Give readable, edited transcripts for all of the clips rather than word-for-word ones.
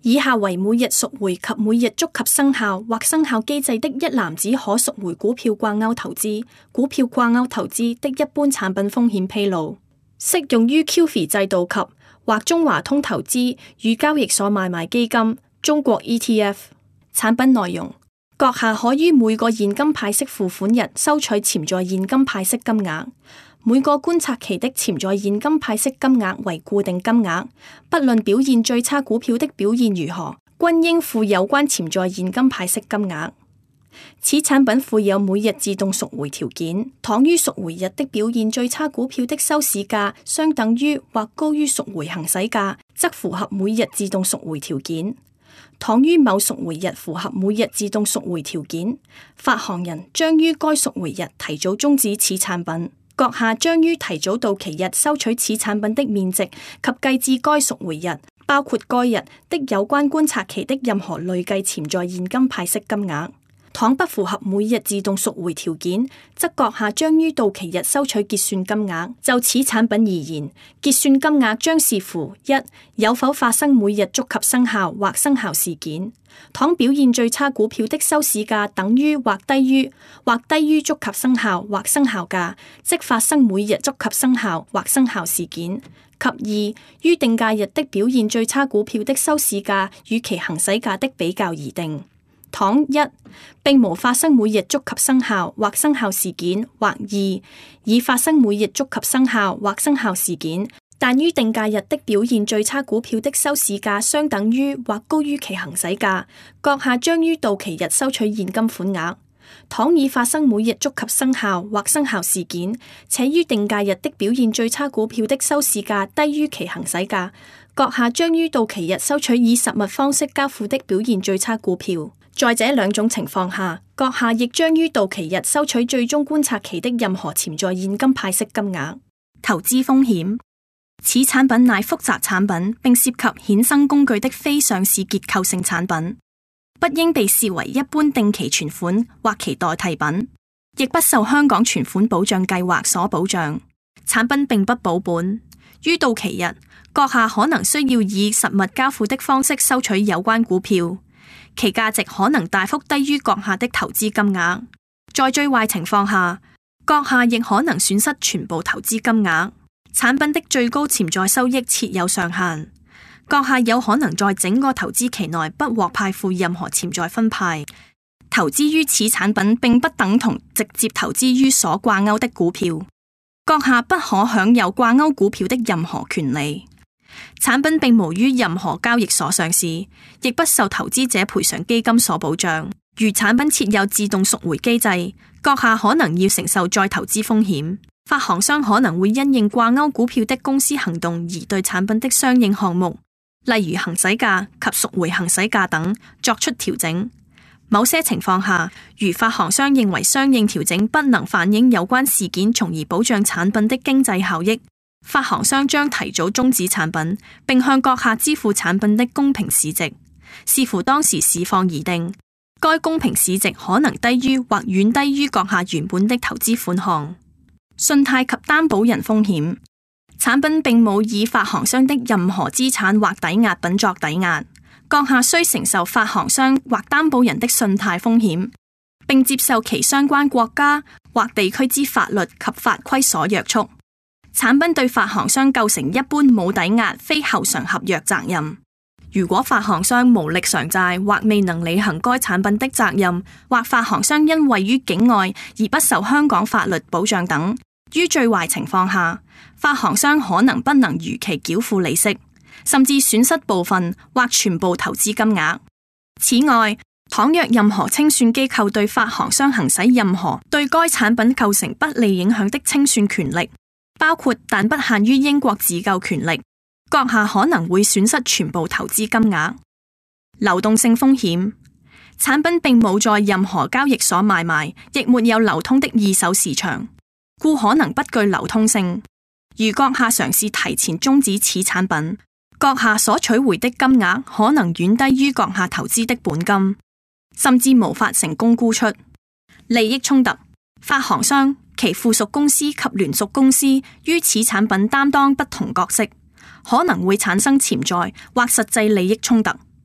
以下為每日贖回及每日觸及生效或生效機制的一籃子可贖回股票掛鈎投資、股票掛鈎投資的一般產品風險披露，適用於 QFII 制度及或中華通投資與交易所買賣基金、中國 ETF。產品內容：閣下可於每個現金派息付款日收取潛在現金派息金額，每個觀察期的潛在現金派息金額為固定金額，不論表現最差股票的表現如何，均應付有關潛在現金派息金額。此產品附有每日自動贖回條件，倘於贖回日的表現最差股票的收市價相等於或高於贖回行使價，則符合每日自動贖回條件。倘於某贖回日符合每日自動贖回條件，發行人將於該贖回日提早終止此產品。閣下將於提早到期日收取此產品的面值及計至該贖回日，包括該日的有關觀察期的任何累計潛在現金派息金額。倘不符合每日自動贖回條件，則閣下將於到期日收取結算金額。就此產品而言，結算金額將視乎一有否發生每日觸及生效或生效事件。倘表現最差股票的收市價等於或低於觸及生效或生效價，即發生每日觸及生效或生效事件。及二於定價日的表現最差股票的收市價與其行使價的比較而定。倘一並無發生每日觸及生效或生效事件，或二已發生每日觸及生效或生效事件，但於定價日的表現最差股票的收市價相等於或高於其行使價，閣下將於到期日收取現金款額。倘已發生每日觸及生效或生效事件，且於定價日的表現最差股票的收市價低於其行使價，閣下將於到期日收取以實物方式交付的表現最差股票。在這兩種情況下，閣下亦將於到期日收取最終觀察期的任何潛在現金派息金額。投資風險：此產品乃複雜產品，並涉及衍生工具的非上市結構性產品，不應被視為一般定期存款或其代替品，亦不受香港存款保障計劃所保障。產品並不保本，於到期日，閣下可能需要以實物交付的方式收取有關股票，其價值可能大幅低於閣下的投資金額。在最壞情況下，閣下亦可能損失全部投資金額。產品的最高潛在收益設有上限，閣下有可能在整個投資期內不獲派付任何潛在分派。投資於此產品並不等同直接投資於所掛鈎的股票，閣下不可享有掛鈎股票的任何權利。產品並無於任何交易所上市，亦不受投資者賠償基金所保障。如產品設有自動贖回機制，閣下可能要承受再投資風險。發行商可能會因應掛鈎股票的公司行動而對產品的相應項目，例如行使價及贖回行使價等作出調整。某些情況下，如發行商認為相應調整不能反映有關事件，從而保障產品的經濟效益，發行商將提早終止產品，並向閣下支付產品的公平市值，視乎當時市況而定。該公平市值可能低於或遠低於閣下原本的投資款項。信貸及擔保人風險：產品並冇以發行商的任何資產或抵押品作抵押，閣下需承受發行商或擔保人的信貸風險，並接受其相關國家或地區之法律及法規所約束。產品對發行商構成一般冇抵押非後償合約責任。如果發行商無力償債或未能履行該產品的責任，或發行商因位於境外而不受香港法律保障等，於最壞情況下，發行商可能不能如期繳付利息，甚至損失部分或全部投資金額。此外，倘若任何清算機構對發行商行使任何對該產品構成不利影響的清算權力，包括但不限於英國自救權力，閣下可能會損失全部投資金額。流動性風險：產品並冇在任何交易所買賣，亦沒有流通的二手市場，故可能不具流通性。如閣下嘗試提前終止此產品，閣下所取回的金額可能遠低於閣下投資的本金，甚至無法成功沽出。利益衝突：發行商、其附屬公司及聯屬公司於此產品擔當不同角色，可能會產生潛在或實際利益衝突。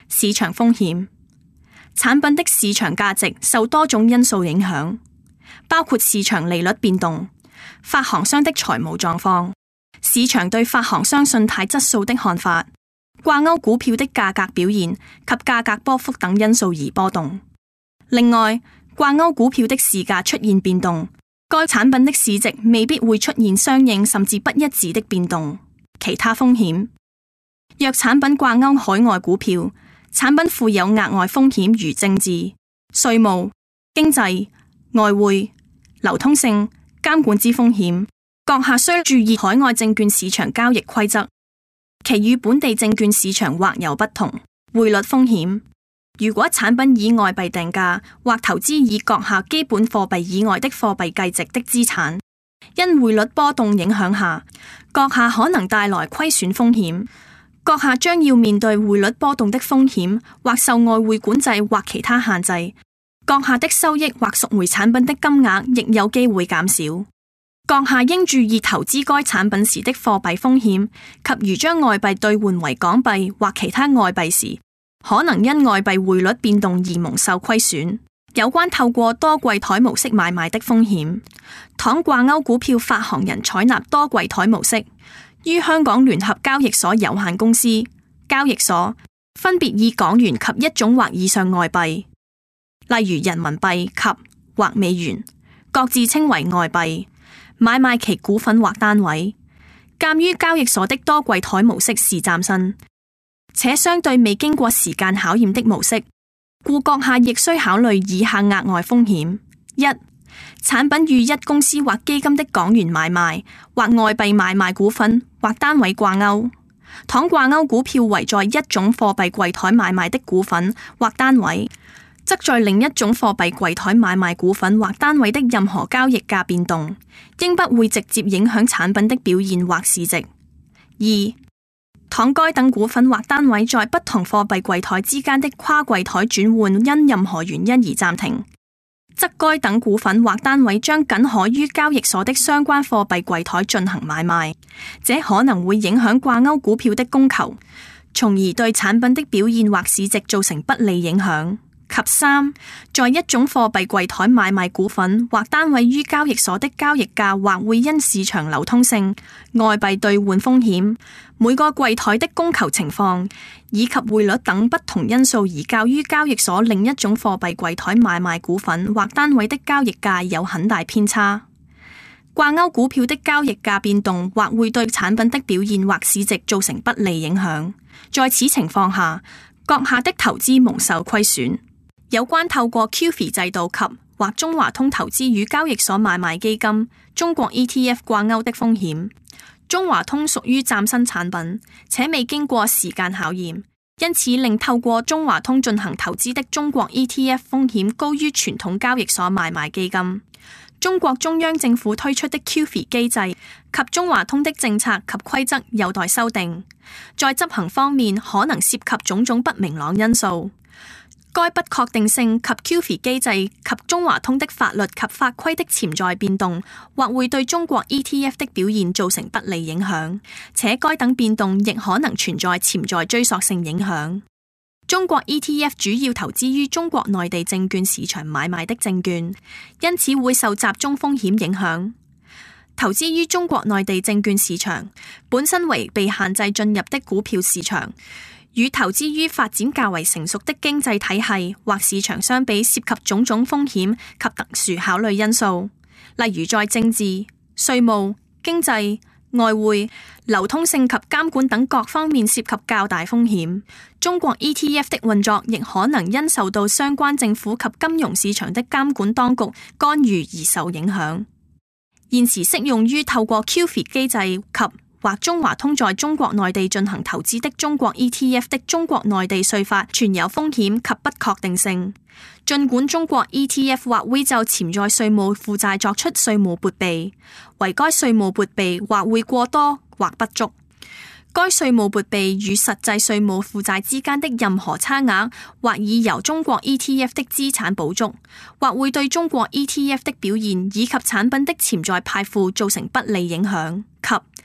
市場風險。產品的市場價值受多種因素影響，包括市場利率變動、發行商的財務狀況、市場對發行商信貸質素的看法、掛鈎股票的價格表現及價格波幅等因素而波動。另外，掛鈎股票的市價出現變動，該產品的市值未必會出現相應甚至不一致的變動。其他風險，若產品掛鈎海外股票，產品附有額外風險如政治、稅務、經濟、外匯、流通性、監管之風險，閣下需注意海外證券市場交易規則，其與本地證券市場或有不同。匯率風險，如果產品以外幣定價或投資以閣下基本貨幣以外的貨幣計值的資產，因匯率波動影響下，閣下可能帶來虧損風險。閣下將要面對匯率波動的風險，或受外匯管制或其他限制。閣下的收益或贖回產品的金額亦有機會減少。閣下應注意投資該產品時的貨幣風險，及如將外幣兌換為港幣或其他外幣時，可能因外幣匯率變動而蒙受虧損。有關透過多櫃台模式買賣的風險，倘掛鈎股票發行人採納多櫃台模式，於香港聯合交易所有限公司交易所分別以港元及一種或以上外幣，例如人民幣及或美元，各自稱為外幣，買賣其股份或單位。鑒於交易所的多櫃台模式是嶄新且相對未經過時間考驗的模式，故閣下亦需考慮以下額外風險：一、產品與一公司或基金的港元買賣或外幣買賣股份或單位掛鈎，倘掛鈎股票為在一種貨幣櫃台買賣的股份或單位，則在另一種貨幣櫃台買賣股份或單位的任何交易價變動，應不會直接影響產品的表現或市值。二、倘該等股份或單位在不同貨幣櫃台之間的跨櫃台轉換因任何原因而暫停，則該等股份或單位將僅可於交易所的相關貨幣櫃台進行買賣，這可能會影響掛鈎股票的供求，從而對產品的表現或市值造成不利影響。及三，在一種貨幣櫃台買賣股份或單位於交易所的交易價或會因市場流通性、外幣兌換風險、每個櫃台的供求情況以及匯率等不同因素而較於交易所另一種貨幣櫃台買賣股份或單位的交易價有很大偏差。掛鈎股票的交易價變動或會對產品的表現或市值造成不利影響，在此情況下，閣下的投資蒙受虧損。有關透過 QFII 制度及或中華通投資與交易所買賣基金、中國 ETF 掛鈎的風險，中華通屬於嶄新產品，且未經過時間考驗，因此令透過中華通進行投資的中國 ETF 風險高於傳統交易所買賣基金。中國中央政府推出的 QFII 機制及中華通的政策及規則有待修訂，在執行方面可能涉及種種不明朗因素。該不確定性及 QFII 機制及中華通的法律及法規的潛在變動，或會對中國 ETF 的表現造成不利影響，且該等變動亦可能存在潛在追溯性影響。中國 ETF 主要投資於中國內地證券市場買賣的證券，因此會受集中風險影響。投資於中國內地證券市場本身為被限制進入的股票市場，與投資於發展較為成熟的經濟體系或市場相比，涉及種種風險及特殊考慮因素，例如在政治、稅務、經濟、外匯、流通性及監管等各方面涉及較大風險。中國 ETF 的運作亦可能因受到相關政府及金融市場的監管當局干預而受影響。現時適用於透過 QFII 機制及或中華通在中國內地進行投資的中國 ETF 的中國內地稅法存有風險及不確定性。儘管中國 ETF 或會就潛在稅務負債作出稅務撥備，惟該稅務撥備或會過多或不足。該稅務撥備與實際稅務負債之間的任何差額，或已由中國 ETF 的資產補足，或會對中國 ETF 的表現以及產品的潛在派付造成不利影響。及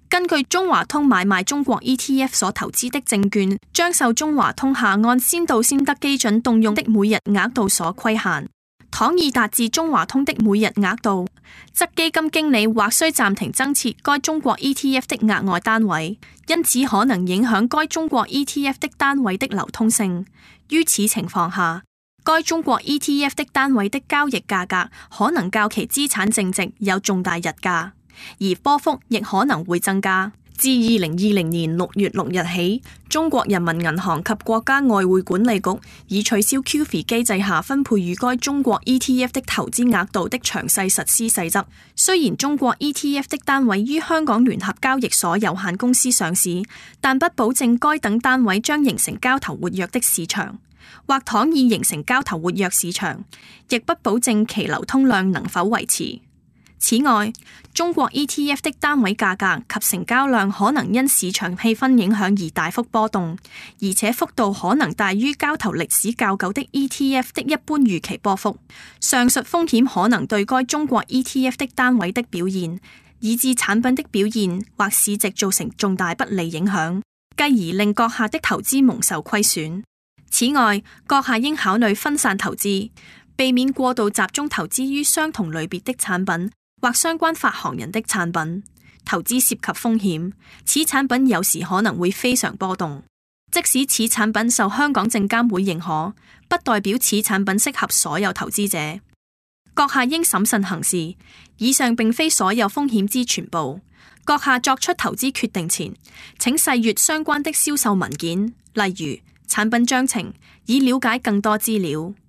根據中華通買賣中國 ETF 所投資的證券，將受中華通下按先到先得基準動用的每日額度所規限。倘已達至中華通的每日額度，則基金經理或須暫停增設該中國 ETF 的額外單位，因此可能影響該中國 ETF 的單位的流通性。於此情況下，該中國 ETF 的單位的交易價格可能較其資產淨值有重大溢價，而波幅亦可能會增加。自2020年6月6日起，中國人民銀行及國家外匯管理局已取消 QFII 機制下分配予該中國 ETF 的投資額度的詳細實施細則。雖然中國 ETF 的單位於香港聯合交易所有限公司上市，但不保證該等單位將形成交投活躍的市場，或倘已形成交投活躍市場，亦不保證其流通量能否維持。此外，中國 ETF 的單位價格及成交量可能因市場氣氛影響而大幅波動，而且幅度可能大於交投歷史較久的 ETF 的一般預期波幅。上述風險可能對該中國 ETF 的單位的表現，以至產品的表現或市值造成重大不利影響，繼而令閣下的投資蒙受虧損。此外，閣下應考慮分散投資，避免過度集中投資於相同類別的產品或相關發行人的產品。投資涉及風險，此產品有時可能會非常波動。即使此產品受香港證監會認可，不代表此產品適合所有投資者。閣下應審慎行事。以上並非所有風險之全部。閣下作出投資決定前，請細閱相關的銷售文件，例如產品章程，以了解更多資料。